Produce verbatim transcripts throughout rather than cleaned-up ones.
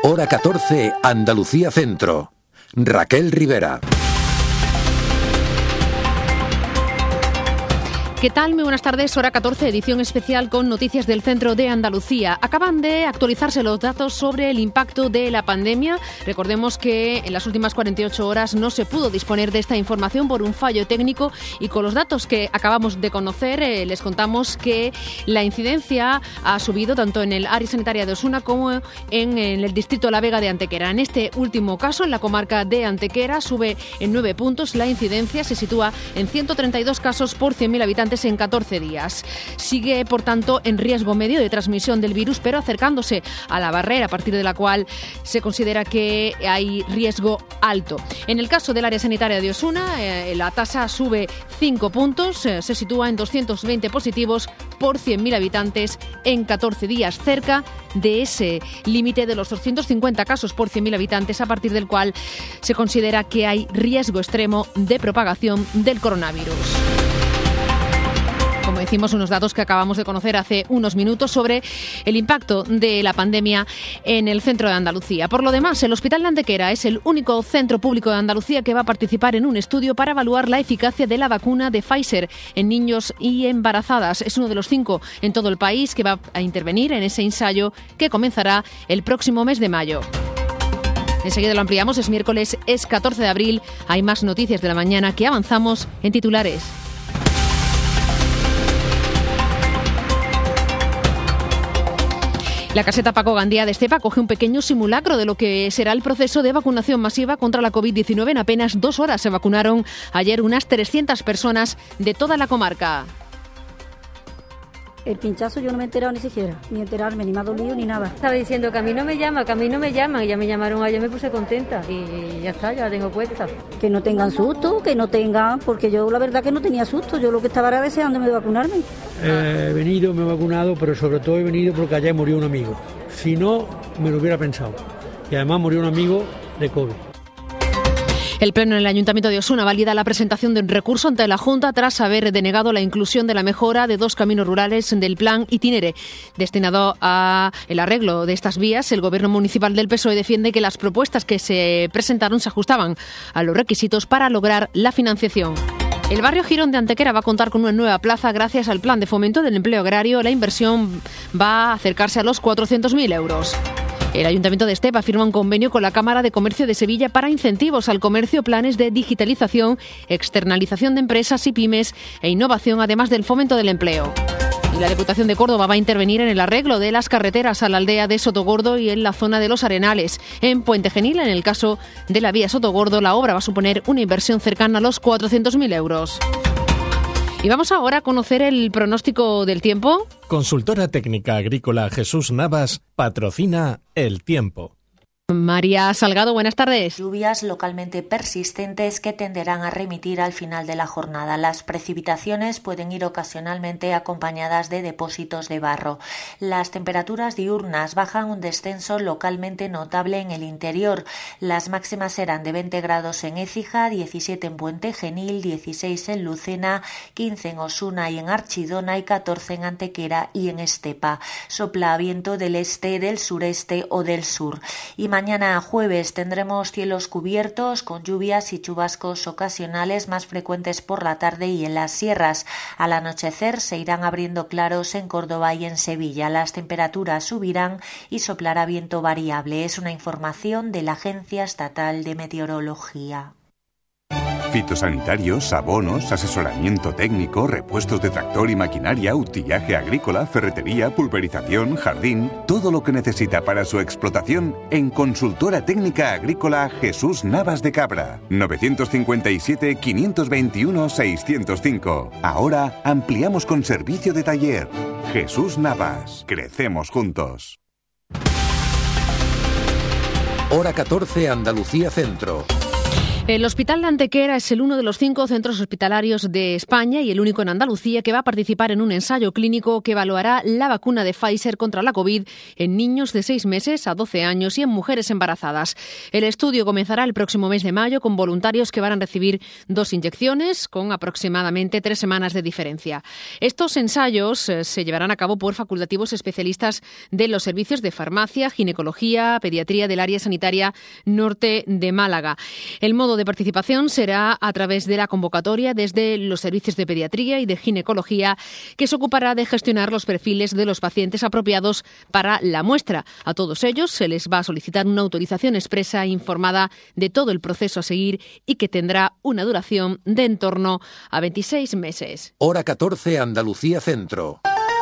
Hora catorce, Andalucía Centro. Raquel Rivera. ¿Qué tal? Muy buenas tardes, hora catorce, edición especial con noticias del centro de Andalucía. Acaban de actualizarse los datos sobre el impacto de la pandemia. Recordemos que en las últimas cuarenta y ocho horas no se pudo disponer de esta información por un fallo técnico y con los datos que acabamos de conocer eh, les contamos que la incidencia ha subido tanto en el área sanitaria de Osuna como en, en el distrito de La Vega de Antequera. En este último caso, en la comarca de Antequera, sube en nueve puntos. La incidencia se sitúa en ciento treinta y dos casos por cien mil habitantes en catorce días. Sigue, por tanto, en riesgo medio de transmisión del virus, pero acercándose a la barrera a partir de la cual se considera que hay riesgo alto. En el caso del área sanitaria de Osuna, eh, la tasa sube cinco puntos, eh, se sitúa en doscientos veinte positivos por cien mil habitantes en catorce días, cerca de ese límite de los doscientos cincuenta casos por cien mil habitantes, a partir del cual se considera que hay riesgo extremo de propagación del coronavirus. Como decimos, unos datos que acabamos de conocer hace unos minutos sobre el impacto de la pandemia en el centro de Andalucía. Por lo demás, el Hospital de Antequera es el único centro público de Andalucía que va a participar en un estudio para evaluar la eficacia de la vacuna de Pfizer en niños y embarazadas. Es uno de los cinco en todo el país que va a intervenir en ese ensayo que comenzará el próximo mes de mayo. Enseguida lo ampliamos, es miércoles, es catorce de abril. Hay más noticias de la mañana que avanzamos en titulares. La caseta Paco Gandía de Estepa coge un pequeño simulacro de lo que será el proceso de vacunación masiva contra la covid diecinueve. En apenas dos horas se vacunaron ayer unas trescientas personas de toda la comarca. El pinchazo yo no me he enterado ni siquiera, ni enterarme, ni me ha dolido, ni nada. Estaba diciendo que a mí no me llama, que a mí no me llaman, y ya me llamaron ayer, me puse contenta y ya está, ya la tengo puesta. Que no tengan susto, que no tengan, porque yo la verdad que no tenía susto, yo lo que estaba era deseándome de vacunarme. Eh, he venido, me he vacunado, pero sobre todo he venido porque ayer murió un amigo. Si no, me lo hubiera pensado. Y además murió un amigo de COVID. El Pleno en el Ayuntamiento de Osuna valida la presentación de un recurso ante la Junta tras haber denegado la inclusión de la mejora de dos caminos rurales del plan Itinere. Destinado al arreglo de estas vías, el Gobierno municipal del P S O E defiende que las propuestas que se presentaron se ajustaban a los requisitos para lograr la financiación. El barrio Girón de Antequera va a contar con una nueva plaza gracias al Plan de Fomento del Empleo Agrario. La inversión va a acercarse a los cuatrocientos mil euros. El Ayuntamiento de Estepa firma un convenio con la Cámara de Comercio de Sevilla para incentivos al comercio, planes de digitalización, externalización de empresas y pymes e innovación, además del fomento del empleo. Y la Diputación de Córdoba va a intervenir en el arreglo de las carreteras a la aldea de Sotogordo y en la zona de Los Arenales. En Puente Genil, en el caso de la vía Sotogordo, la obra va a suponer una inversión cercana a los cuatrocientos mil euros. Y vamos ahora a conocer el pronóstico del tiempo. Consultora técnica agrícola Jesús Navas patrocina el tiempo. María Salgado, buenas tardes. Lluvias localmente persistentes que tenderán a remitir al final de la jornada. Las precipitaciones pueden ir ocasionalmente acompañadas de depósitos de barro. Las temperaturas diurnas bajan un descenso localmente notable en el interior. Las máximas serán de veinte grados en Écija, diecisiete en Puente Genil, dieciséis en Lucena, quince en Osuna y en Archidona y catorce en Antequera y en Estepa. Sopla viento del este, del sureste o del sur. Y mañana jueves tendremos cielos cubiertos con lluvias y chubascos ocasionales más frecuentes por la tarde y en las sierras. Al anochecer se irán abriendo claros en Córdoba y en Sevilla. Las temperaturas subirán y soplará viento variable. Es una información de la Agencia Estatal de Meteorología. Fitosanitarios, abonos, asesoramiento técnico, repuestos de tractor y maquinaria, utillaje agrícola, ferretería, pulverización, jardín, todo lo que necesita para su explotación en Consultora Técnica Agrícola Jesús Navas de Cabra. novecientos cincuenta y siete, quinientos veintiuno, seiscientos cinco. Ahora ampliamos con servicio de taller. Jesús Navas. Crecemos juntos. Hora catorce, Andalucía Centro. El Hospital de Antequera es el uno de los cinco centros hospitalarios de España y el único en Andalucía que va a participar en un ensayo clínico que evaluará la vacuna de Pfizer contra la COVID en niños de seis meses a doce años y en mujeres embarazadas. El estudio comenzará el próximo mes de mayo con voluntarios que van a recibir dos inyecciones con aproximadamente tres semanas de diferencia. Estos ensayos eh, se llevarán a cabo por facultativos especialistas de los servicios de farmacia, ginecología, pediatría del área sanitaria norte de Málaga. El modo de participación será a través de la convocatoria desde los servicios de pediatría y de ginecología, que se ocupará de gestionar los perfiles de los pacientes apropiados para la muestra. A todos ellos se les va a solicitar una autorización expresa informada de todo el proceso a seguir y que tendrá una duración de en torno a veintiséis meses. Hora catorce, Andalucía Centro.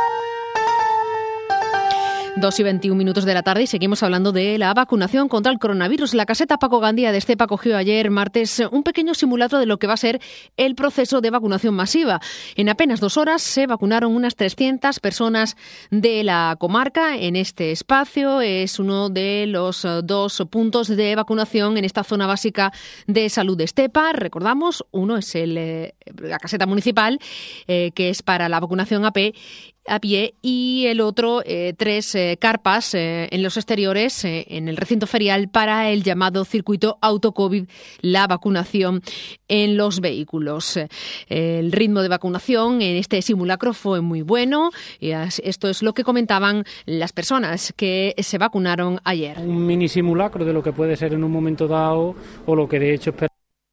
Dos y veintiún minutos de la tarde y seguimos hablando de la vacunación contra el coronavirus. La caseta Paco Gandía de Estepa cogió ayer, martes, un pequeño simulacro de lo que va a ser el proceso de vacunación masiva. En apenas dos horas se vacunaron unas trescientas personas de la comarca en este espacio. Es uno de los dos puntos de vacunación en esta zona básica de salud de Estepa. Recordamos, uno es el, eh, la caseta municipal, eh, que es para la vacunación a pie, a pie y el otro, eh, tres eh, carpas eh, en los exteriores, eh, en el recinto ferial, para el llamado circuito AutoCovid, la vacunación en los vehículos. Eh, el ritmo de vacunación en este simulacro fue muy bueno y esto es lo que comentaban las personas que se vacunaron ayer. Un mini simulacro de lo que puede ser en un momento dado o lo que de hecho esperamos.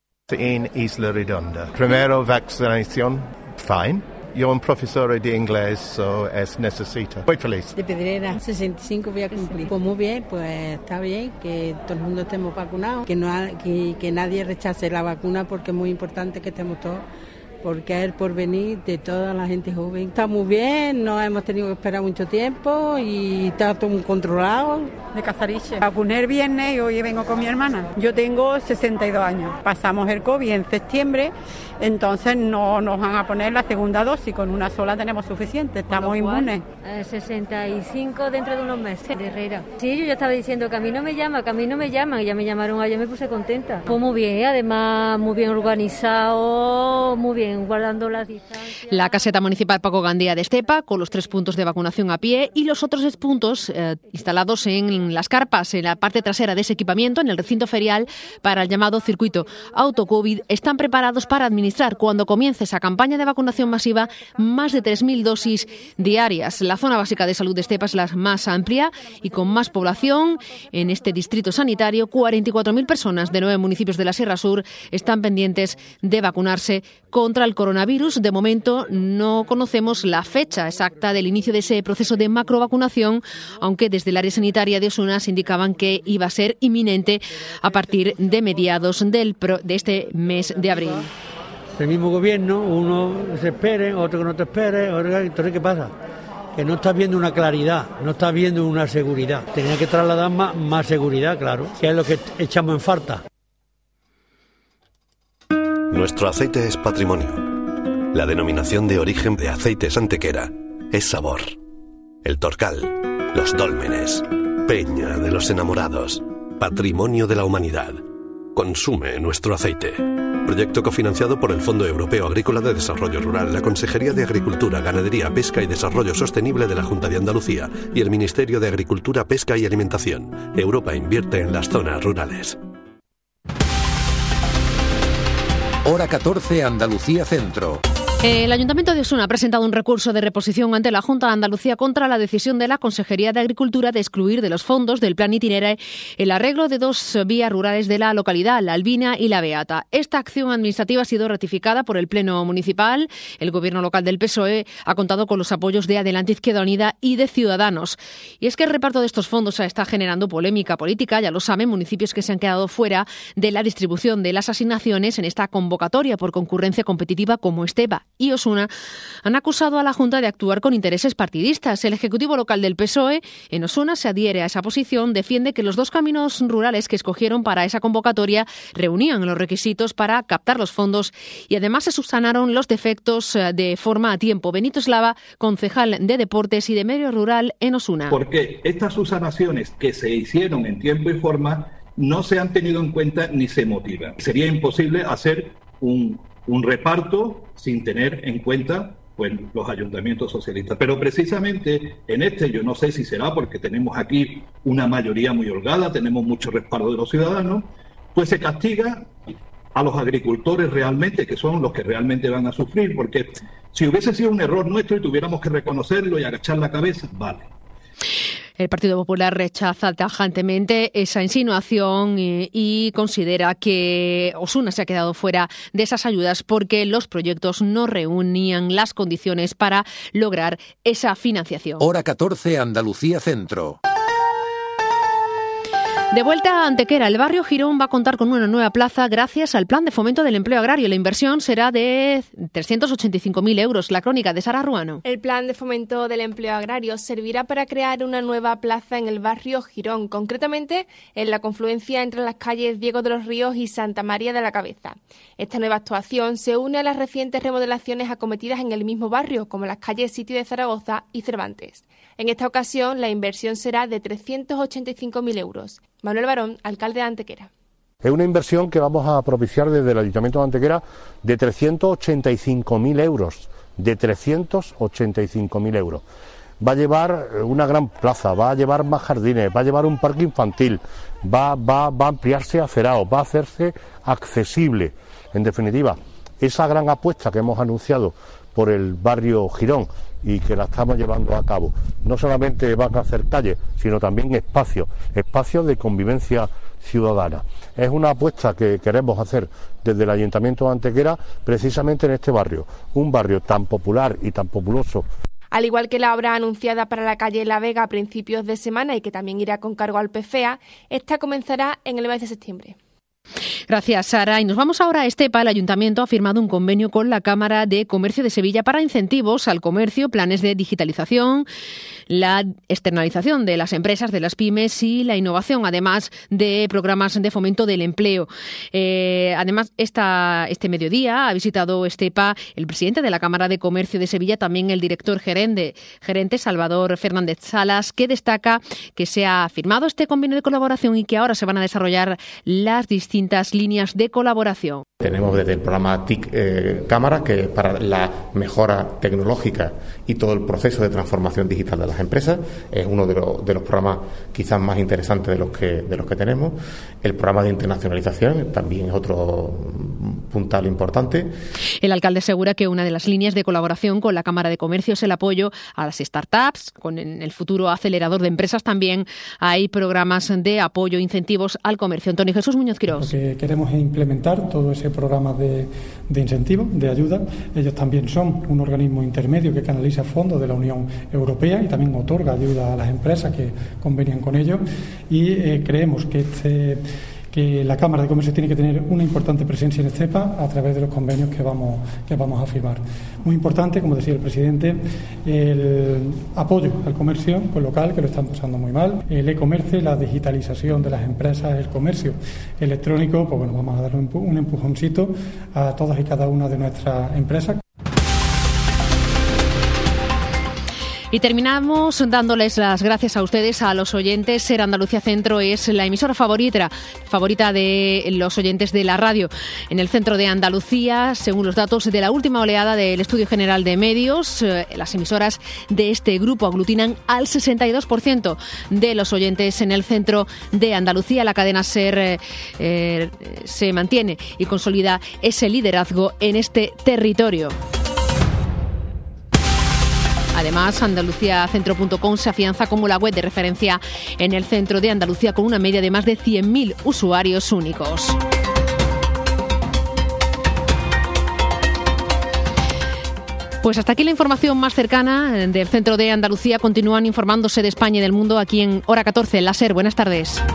En Isla Redonda. Primero vacunación, fine. Yo un profesor de inglés, so es necesito. Muy feliz. De Pedrera, sesenta y cinco voy a cumplir. Pues muy bien, pues está bien que todo el mundo estemos vacunados, que, no ha, que, que nadie rechace la vacuna porque es muy importante que estemos todos, porque es el porvenir de toda la gente joven. Está muy bien, no hemos tenido que esperar mucho tiempo y está todo muy controlado. De Cazariche. Vacuné el viernes y hoy vengo con mi hermana. Yo tengo sesenta y dos años. Pasamos el COVID en septiembre, entonces no nos van a poner la segunda dosis, con una sola tenemos suficiente, estamos inmunes. Eh, sesenta y cinco dentro de unos meses, de Herrera. Sí, yo ya estaba diciendo que a mí no me llama, que a mí no me llaman, y ya me llamaron ayer, me puse contenta. Pues muy bien, además muy bien organizado, muy bien, guardando las distancias. La caseta municipal Paco Gandía de Estepa, con los tres puntos de vacunación a pie y los otros tres puntos eh, instalados en las carpas, en la parte trasera de ese equipamiento, en el recinto ferial, para el llamado circuito AutoCovid, están preparados para administrar, cuando comience esa campaña de vacunación masiva, más de tres mil dosis diarias. La zona básica de salud de Estepa es la más amplia y con más población. En este distrito sanitario, cuarenta y cuatro mil personas de nueve municipios de la Sierra Sur están pendientes de vacunarse contra el coronavirus. De momento no conocemos la fecha exacta del inicio de ese proceso de macrovacunación, aunque desde el área sanitaria de Osuna se indicaban que iba a ser inminente a partir de mediados del pro, de este mes de abril. El mismo gobierno, uno se espere, otro que no te espere, otro, entonces ¿qué pasa? Que no estás viendo una claridad, no estás viendo una seguridad. Tenía que trasladar más, más seguridad, claro, que es lo que echamos en falta. Nuestro aceite es patrimonio. La denominación de origen de Aceites Antequera es sabor. El Torcal, los dólmenes, Peña de los enamorados, patrimonio de la humanidad. Consume nuestro aceite. Proyecto cofinanciado por el Fondo Europeo Agrícola de Desarrollo Rural, la Consejería de Agricultura, Ganadería, Pesca y Desarrollo Sostenible de la Junta de Andalucía y el Ministerio de Agricultura, Pesca y Alimentación. Europa invierte en las zonas rurales. Hora catorce, Andalucía Centro. El Ayuntamiento de Osuna ha presentado un recurso de reposición ante la Junta de Andalucía contra la decisión de la Consejería de Agricultura de excluir de los fondos del Plan Itinere el arreglo de dos vías rurales de la localidad, la Albina y la Beata. Esta acción administrativa ha sido ratificada por el Pleno Municipal. El Gobierno local del P S O E ha contado con los apoyos de Adelante Izquierda Unida y de Ciudadanos. Y es que el reparto de estos fondos está generando polémica política, ya lo saben, municipios que se han quedado fuera de la distribución de las asignaciones en esta convocatoria por concurrencia competitiva como Estepa y Osuna han acusado a la Junta de actuar con intereses partidistas. El Ejecutivo local del P S O E en Osuna se adhiere a esa posición, defiende que los dos caminos rurales que escogieron para esa convocatoria reunían los requisitos para captar los fondos y además se subsanaron los defectos de forma a tiempo. Benito Eslava, concejal de Deportes y de Medio Rural en Osuna. Porque estas subsanaciones que se hicieron en tiempo y forma no se han tenido en cuenta ni se motivan. Sería imposible hacer un, un reparto sin tener en cuenta pues, los ayuntamientos socialistas. Pero precisamente en este, yo no sé si será porque tenemos aquí una mayoría muy holgada, tenemos mucho respaldo de los ciudadanos, pues se castiga a los agricultores realmente, que son los que realmente van a sufrir, porque si hubiese sido un error nuestro y tuviéramos que reconocerlo y agachar la cabeza, vale. El Partido Popular rechaza tajantemente esa insinuación y, y considera que Osuna se ha quedado fuera de esas ayudas porque los proyectos no reunían las condiciones para lograr esa financiación. Hora catorce, Andalucía Centro. De vuelta a Antequera, el barrio Girón va a contar con una nueva plaza gracias al Plan de Fomento del Empleo Agrario. La inversión será de trescientos ochenta y cinco mil euros. La crónica de Sara Ruano. El Plan de Fomento del Empleo Agrario servirá para crear una nueva plaza en el barrio Girón, concretamente en la confluencia entre las calles Diego de los Ríos y Santa María de la Cabeza. Esta nueva actuación se une a las recientes remodelaciones acometidas en el mismo barrio, como las calles Sitio de Zaragoza y Cervantes. En esta ocasión, la inversión será de trescientos ochenta y cinco mil euros. Manuel Barón, alcalde de Antequera. Es una inversión que vamos a propiciar desde el Ayuntamiento de Antequera de trescientos ochenta y cinco mil euros. De trescientos ochenta y cinco mil euros. Va a llevar una gran plaza, va a llevar más jardines, va a llevar un parque infantil, va, va, va a ampliarse acerado, va a hacerse accesible. En definitiva, esa gran apuesta que hemos anunciado por el barrio Girón y que la estamos llevando a cabo, no solamente van a hacer calles, sino también espacios, espacios de convivencia ciudadana. Es una apuesta que queremos hacer desde el Ayuntamiento de Antequera precisamente en este barrio, un barrio tan popular y tan populoso. Al igual que la obra anunciada para la calle La Vega a principios de semana y que también irá con cargo al P F E A, esta comenzará en el mes de septiembre. Gracias, Sara. Y nos vamos ahora a Estepa. El Ayuntamiento ha firmado un convenio con la Cámara de Comercio de Sevilla para incentivos al comercio, planes de digitalización, la externalización de las empresas, de las pymes y la innovación, además de programas de fomento del empleo. Eh, además, esta, este mediodía ha visitado Estepa el presidente de la Cámara de Comercio de Sevilla, también el director gerente, gerente Salvador Fernández Salas, que destaca que se ha firmado este convenio de colaboración y que ahora se van a desarrollar las distintas líneas de colaboración. Tenemos desde el programa T I C eh, Cámara, que es para la mejora tecnológica y todo el proceso de transformación digital de las empresas, es uno de, lo, de los programas quizás más interesantes de los que de los que tenemos. El programa de internacionalización también es otro puntal importante. El alcalde asegura que una de las líneas de colaboración con la Cámara de Comercio es el apoyo a las startups, con el futuro acelerador de empresas también hay programas de apoyo, incentivos al comercio. Antonio Jesús Muñoz Quirós. Lo que queremos es implementar todo ese programa de, de incentivos, de ayuda. Ellos también son un organismo intermedio que canaliza fondos de la Unión Europea y también otorga ayuda a las empresas que convenian con ellos. Y eh, creemos que este que la Cámara de Comercio tiene que tener una importante presencia en Estepa a través de los convenios que vamos, que vamos a firmar. Muy importante, como decía el presidente, el apoyo al comercio local, que lo están pasando muy mal, el e-comercio, la digitalización de las empresas, el comercio electrónico, pues bueno, vamos a dar un, un empujoncito a todas y cada una de nuestras empresas. Y terminamos dándoles las gracias a ustedes, a los oyentes. Ser Andalucía Centro es la emisora favorita, favorita de los oyentes de la radio en el centro de Andalucía. Según los datos de la última oleada del Estudio General de Medios, eh, las emisoras de este grupo aglutinan al sesenta y dos por ciento de los oyentes en el centro de Andalucía. La cadena SER eh, eh, se mantiene y consolida ese liderazgo en este territorio. Además, andalucía centro punto com se afianza como la web de referencia en el centro de Andalucía con una media de más de cien mil usuarios únicos. Pues hasta aquí la información más cercana del centro de Andalucía. Continúan informándose de España y del mundo aquí en Hora catorce, en la SER. Buenas tardes.